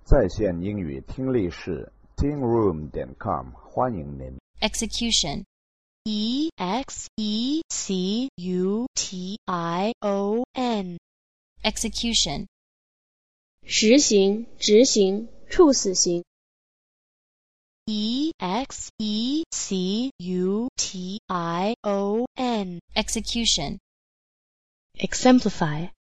在线英语听力室 tingroom.com 欢迎您。 Execution. E-X-E-C-U-T-I-O-N. Execution. 实行、执行、处死刑。 E-X-E-C-U-T-I-O-N. Execution. Exemplify.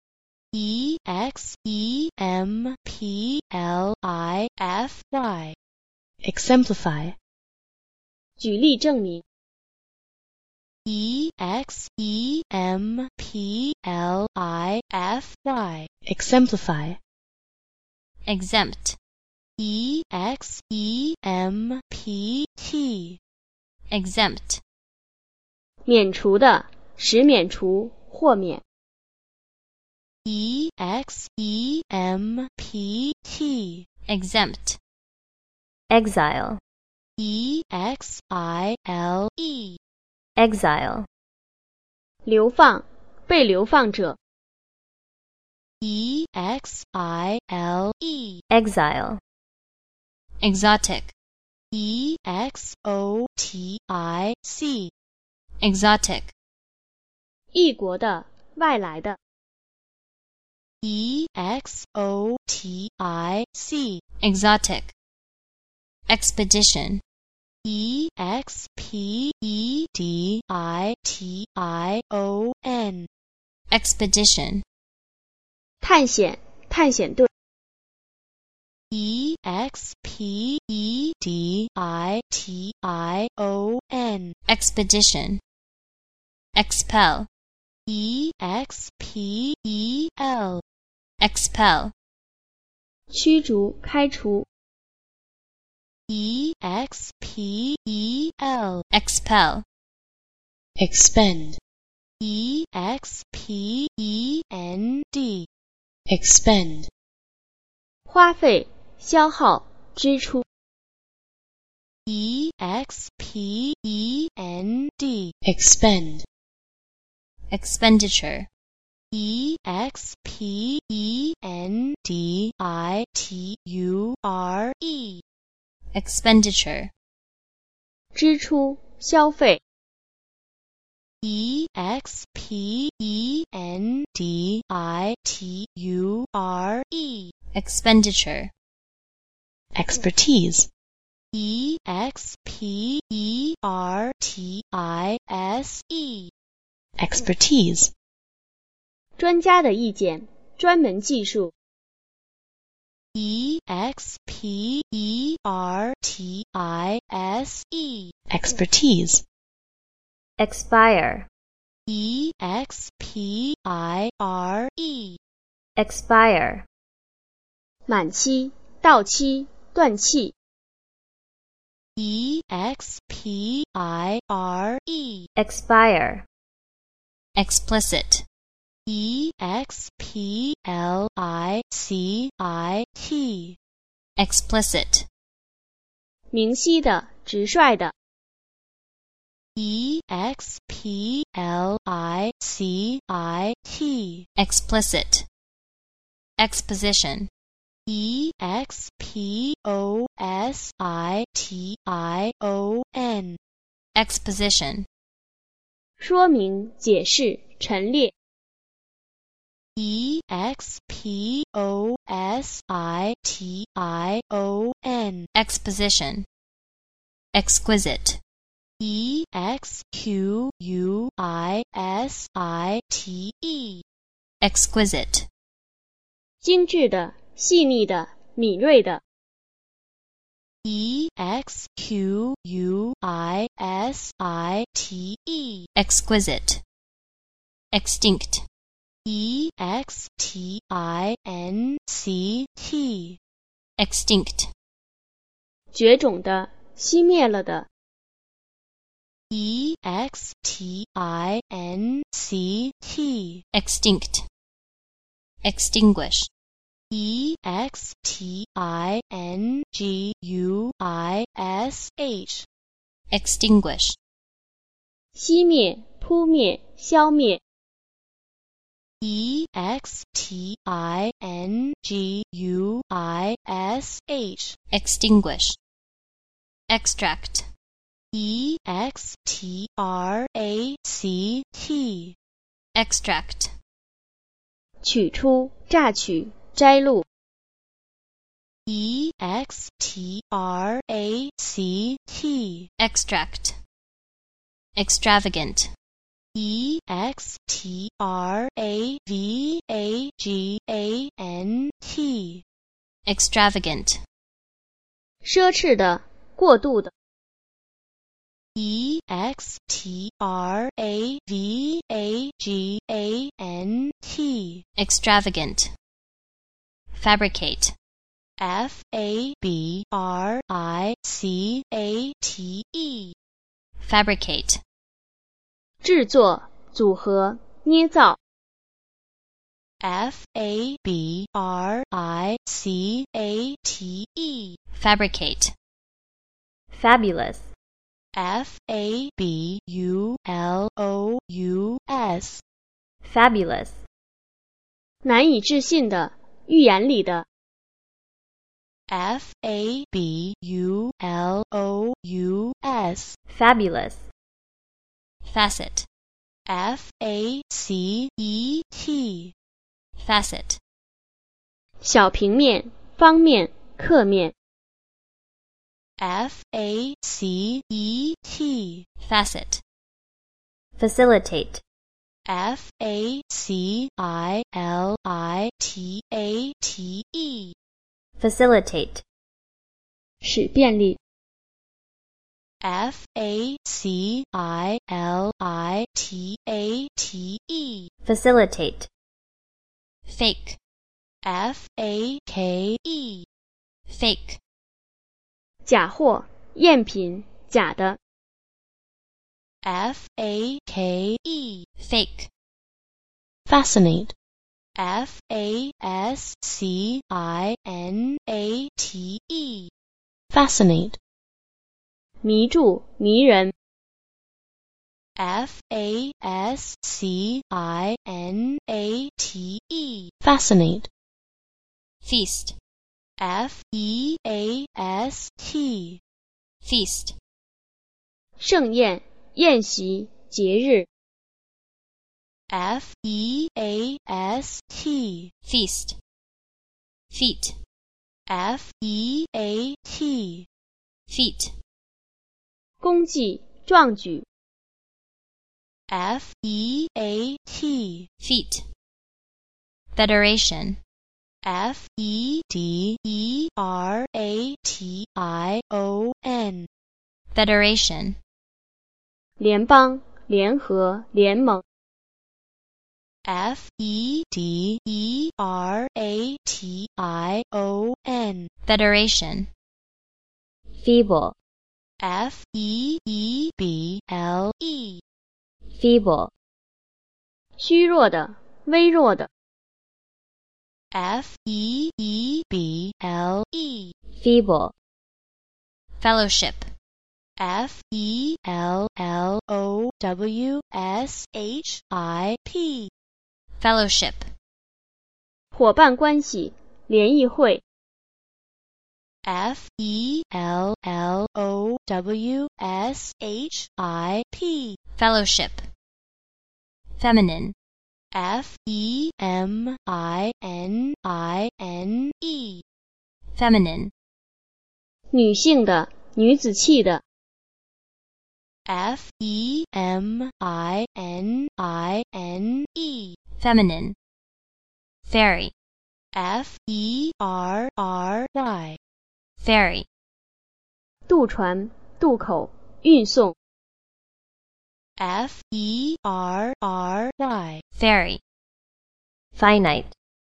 E-X-E-M-P-L-I-F-Y. Exemplify. 举例证明。 E-X-E-M-P-L-I-F-Y. Exemplify. Exempt. E-X-E-M-P-T. Exempt. 免除的，使免除，豁免。 E-X-E-M-P-T. Exempt. Exile. E-X-I-L-E. Exile. 流放，被流放者。 E-X-I-L-E. Exile. Exotic. E-X-O-T-I-C. Exotic. 异国的，外来的。 E-X-O-T-I-C. Exotic. Expedition. E-X-P-E-D-I-T-I-O-N. Expedition. 探险，探险队。 E-X-P-E-D-I-T-I-O-N. Expedition. Expel. E-X-P-E-L. Expel. 驱逐，开除。 E-X-P-E-L. Expel. Expend. E-X-P-E-N-D. Expend. 花费，消耗，支出。 E-X-P-E-N-D. Expend. Expenditure. E-X-P-E-N-D-I-T-U-R-E. Expenditure. 支出，消费。 E-X-P-E-N-D-I-T-U-R-E. Expenditure. Expertise. E-X-P-E-R-T-I-S-E. Expertise. 专家的意见，专门技术。 E-X-P-E-R-T-I-S-E. Expertise. Expire. E-X-P-I-R-E. Expire. 满期，到期，断气。 E-X-P-I-R-E. Expire. Explicit. E-X-P-L-I-C-I-T. Explicit. 明晰的，直率的。 E-X-P-L-I-C-I-T. Explicit. Exposition. E-X-P-O-S-I-T-I-O-N. Exposition. 说明，解释，陈列。 E-X-P-O-S-I-T-I-O-N. Exposition. Exquisite. E-X-Q-U-I-S-I-T-E. Exquisite. 精致的，细腻的，敏锐的。 E-X-Q-U-I-S-I-T-E. Exquisite. Extinct. E-X-T-I-N-C-T. Extinct. 绝种的，熄灭了的。 E-X-T-I-N-C-T. Extinct. Extinguish. E-X-T-I-N-G-U-I-S-H. Extinguish. 熄灭，扑灭，消灭。 extinguish, extinguish, extract, extract, ，extract， 取出、榨取、摘录。 extract, extravagant, extravagant, 奢侈的、过度的。 extravagant, fabricate, fabricate, 制作、组合、捏造。 fabricate, fabulous, fabulous, 难以置信的、预言里的。 fabulous, facet, facet, 小平面、方面、刻面。 facet, facilitate, facilitate, 使便利。 facilitate, fake, fake, 假货、赝品、假的。 fake, fascinate, fascinate, 迷住、迷人。fascinate, feast, feast, 盛宴、宴席、节日。 feast, feet, feet, 功绩、壮举。 feet, federation, federation, 联邦、联合、联盟。 federation, feeble, feeble, 虚弱的、微弱的。 feeble, fellowship, fellowship, 伙伴关系、联谊会。 fellowship, feminine, feminine, 女性的、女子气的。 feminine, ferry, ferry, 渡船、渡口、运送。 ferry, finite,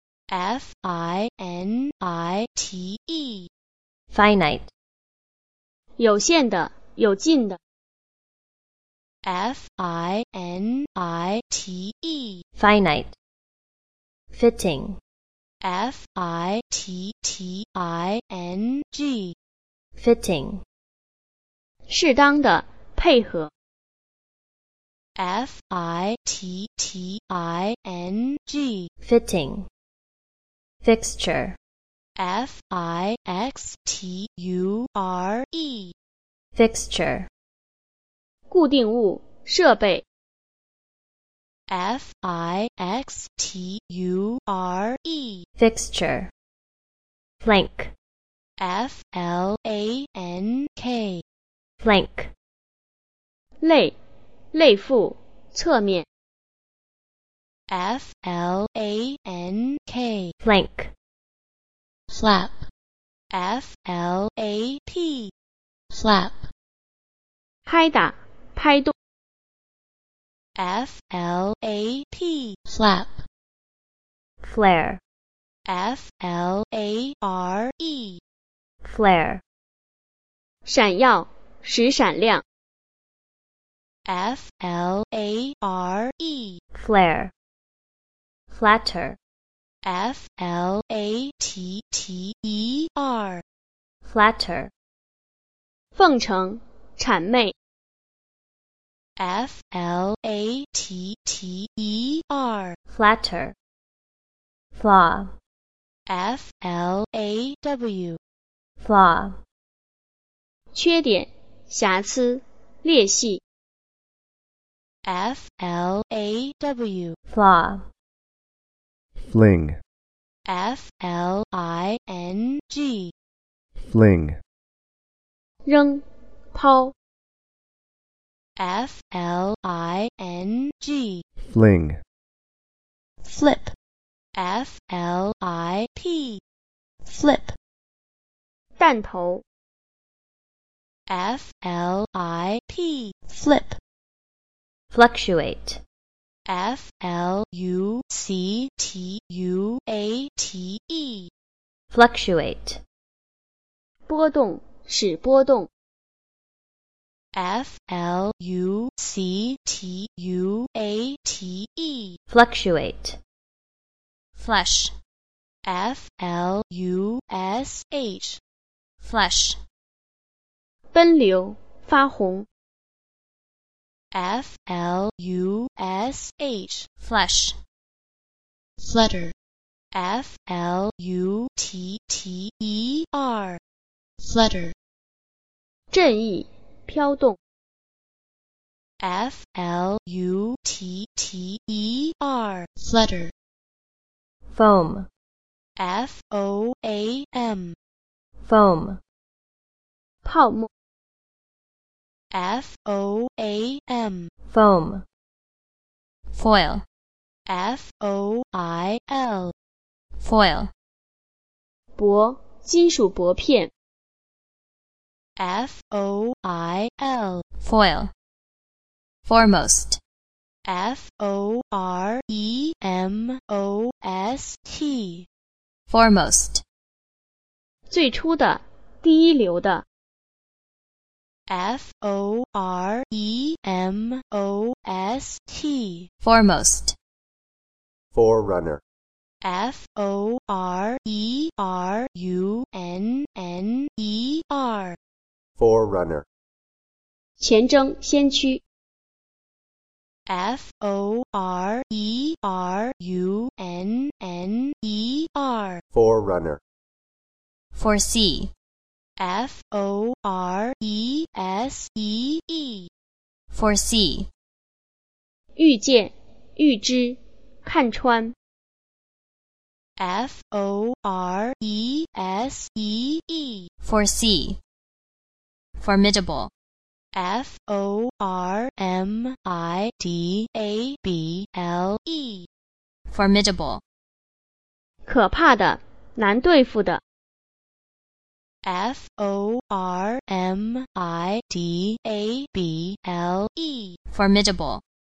finite, 有限的、有尽的。 finite, fitting, fitting, 适当的、配合。 Fitting, fitting, fixture, Fixture, fixture, 固定物、设备。Fixture, fixture, flank, Flank, flank, 类、类腹、侧面。Flank, flank, flap, flap, 拍打、拍动。flap, flare, flare, flare, 闪耀、使闪亮。flare, flare, flatter, flatter, flatter, 奉承、谄媚。 flatter, flaw, flaw, flaw, 缺点、瑕疵、裂隙。flaw, flaw, Fling. fling, Fling. 扔、抛。fling, Fling. flip, flip, 弹头。flip, fluctuate, fluctuate, fluctuate, 波动、使波动。 fluctuate, flush, flush, flush, 奔流、发红。 flush, flutter, flutter, 振翼、飘动。flutter, foam, foam, foam, 泡沫。foam, foam, foil, foil, foil, 薄、金属薄片。foil, foil, foremost, foremost, foremost, 最初的、第一流的。foremost, foremost, Forerunner. forerunner, Forerunner. 前征、先驱。forerunner, Forerunner. foresee, foresee, 预见、预知、看穿。 foresee, formidable, formidable, formidable, 可怕的、难对付的。 formidable,